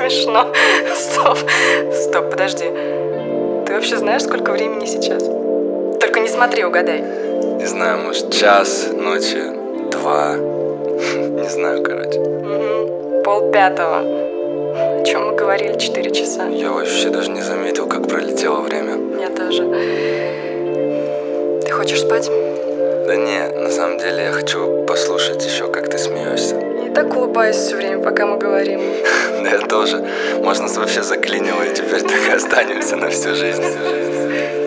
смешно. Стоп, подожди. Ты вообще знаешь, сколько времени сейчас? Только не смотри, угадай. Не знаю, может, час, ночи, 2. Не знаю, короче. 4:30. О чем мы говорили 4 часа? Я вообще даже не заметил, как пролетело время. Я тоже. Ты хочешь спать? Да не, на самом деле я хочу послушать еще, как ты смеешься. Я так улыбаюсь все время, пока мы говорим. Да я тоже. Можно вообще заклинило, и теперь так и останемся на всю жизнь.